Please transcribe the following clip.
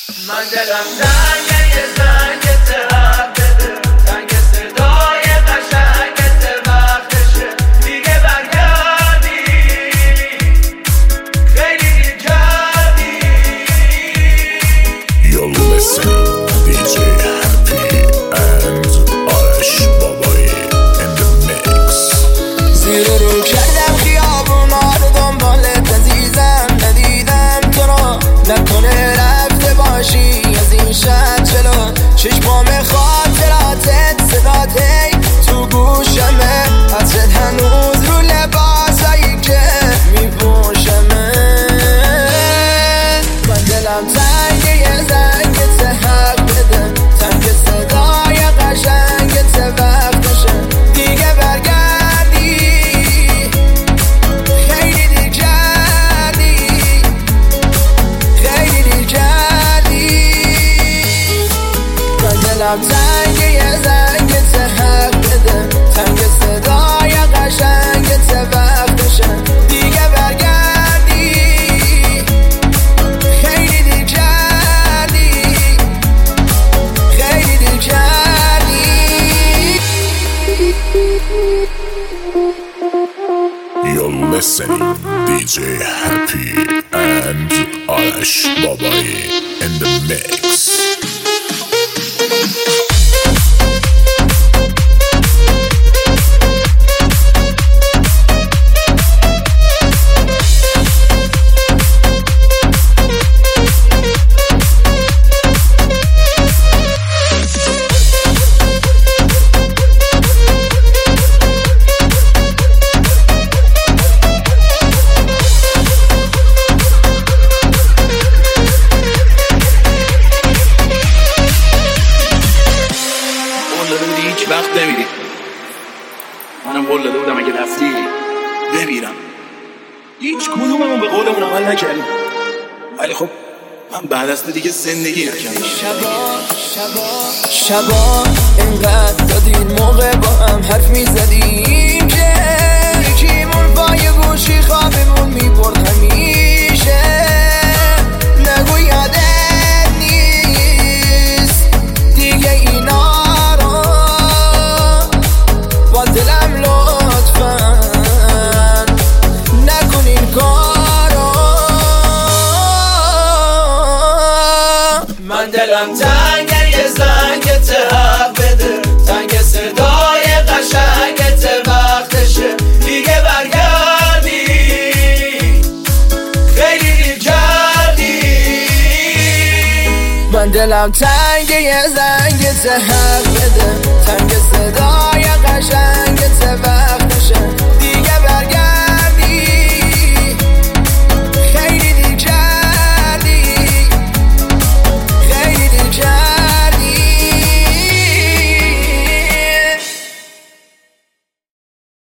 من دلم تنگه یه زنگت حق بده، تنگ صدای قشنگت وقتشه دیگه برگردی، خیلی دیر کردی. You're listening DJ Happy and آرش بابایی in the mix. زیر رو کردم خیابونا رو دنبالت عزیزم، ندیدم تو رو، نکنه رفته باشی از این شب جلو. چشمام خاطراتت صدات هی تو گوشمه، حسرت هنوز رو لباسایی که میپوشمه. من دلم تنگه یه زنگت حق بده، تنگ صدای قشنگت وقتشه دیگه برگردی، خیلی دیر کردی، خیلی دیر کردی. من دلم تنگه یه زنگت حق بده، تنگ صدای قشنگت وقتشه دیگه برگردی، خیلی دیر کردی، خیلی دیر کردی. You're listening DJ Happy and آرش بابایی in the mix. وقت نمیدی، منم قول داده بودم اگه رفتی بمیرم. هیچ کدوممون به قولمون عمل نکردیم، ولی خب من بعد از تو دیگه زندگی نکردم. شبا اینقدر دادین موقع با هم حرف میزدیم که یکیمون پای گوشی خوابمون میبرد همیشه. نگو یادت نیست دیگه اینا رو، با دلم لطفا نکن این کارو. من دلم تنگه یه زنگت حق بده، تنگ صدای قشنگت وقتشه دیگه برگردی، خیلی دیر کردی. من دلم تنگه یه زنگت حق بده، تنگ صدا